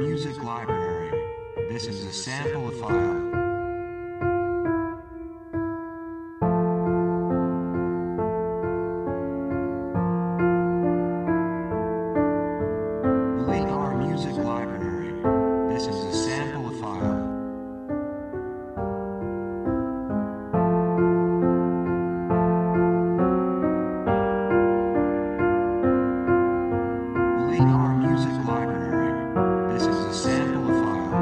Music Library. This is a sample file. Legar Music Library. This is a sample file. Legar Music Library. This is a sample file.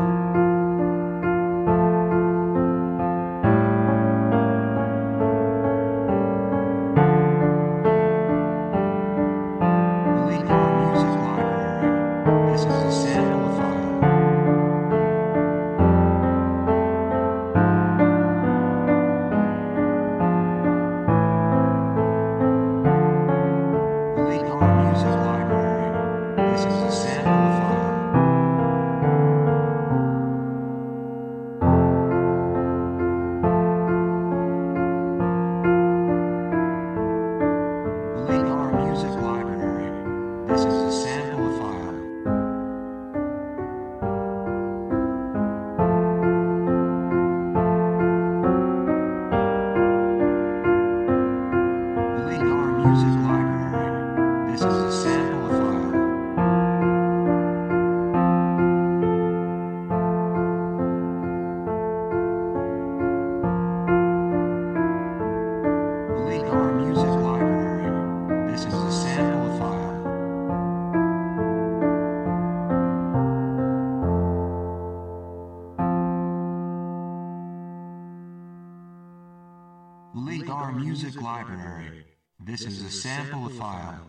Legar Music Library. This is a sample file. Legar Music Library. This is a sample file. Legar Music Library. This is a sample file. Legar Music Library. This is a sample file. Legar Music Library. This is a sample file. Legar Music Library. This is a sample file.